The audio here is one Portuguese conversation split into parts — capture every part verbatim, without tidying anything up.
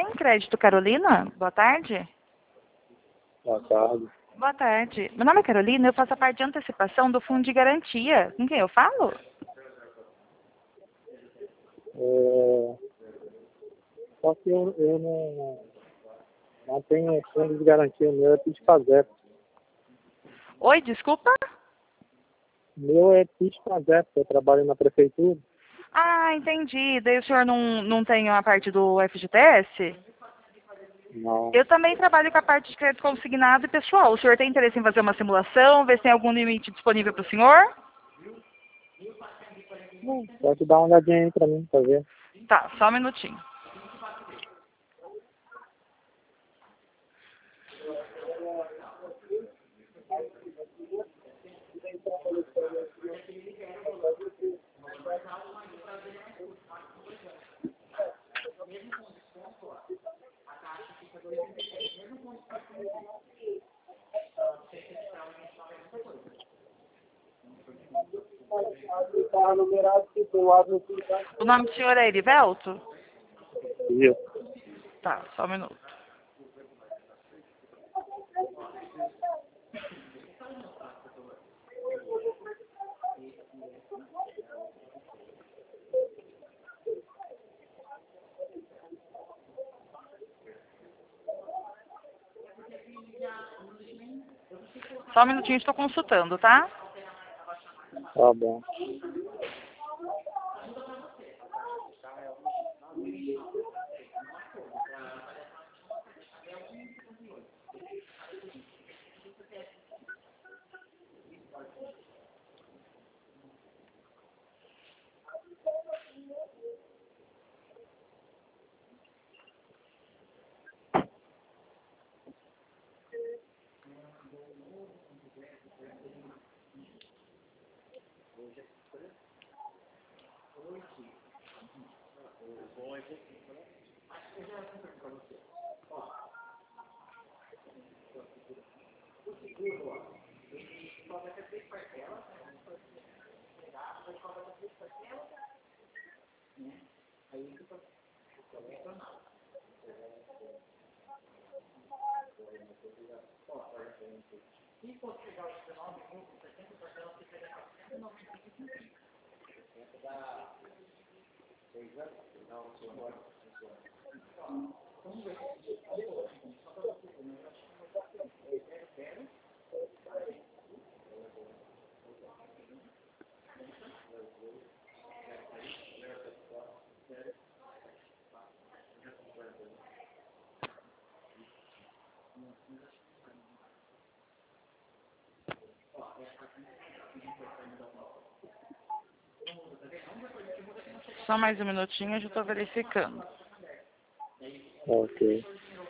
Cartão Crédito Carolina? Boa tarde. Boa tarde. Boa tarde. Meu nome é Carolina, eu faço a parte de antecipação do Fundo de Garantia. Com quem eu falo? É, só que eu, eu não, não tenho fundo de garantia, o meu é PIS-PASEP. Oi, desculpa? O meu é PIS-PASEP, eu trabalho na prefeitura. Ah, entendi. Daí o senhor não, não tem a parte do F G T S? Não. Eu também trabalho com a parte de crédito consignado e pessoal. O senhor tem interesse em fazer uma simulação, ver se tem algum limite disponível para o senhor? Não, pode dar uma olhadinha aí pra mim, pra ver. Tá, só um minutinho. O nome do senhor é Erivelto? Viu? Tá, só um minuto. Só um minutinho, estou consultando, tá? Tá bom. Só mais um minutinho, eu já estou verificando. Ok.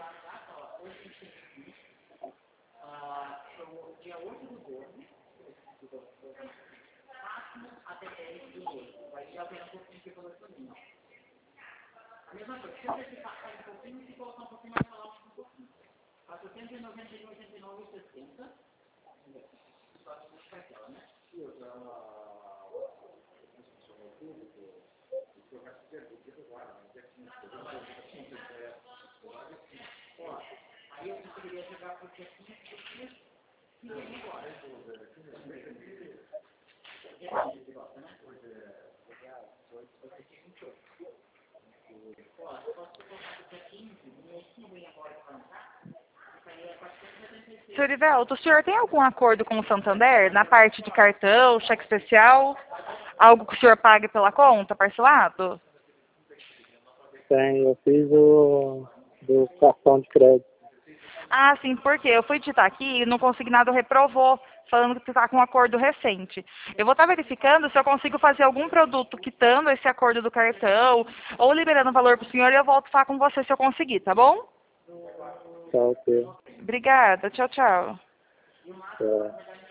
Senhor Ivelto, o senhor tem algum acordo com o Santander na parte de cartão, cheque especial? Algo que o senhor pague pela conta, parcelado? Tem, eu fiz o do cartão de crédito. Ah, sim, porque eu fui digitar aqui e no consignado reprovou, falando que está com um acordo recente. Eu vou estar verificando se eu consigo fazer algum produto quitando esse acordo do cartão ou liberando o valor para o senhor e eu volto a falar com você se eu conseguir, tá bom? Tá ok. Obrigada, tchau, tchau. Tá.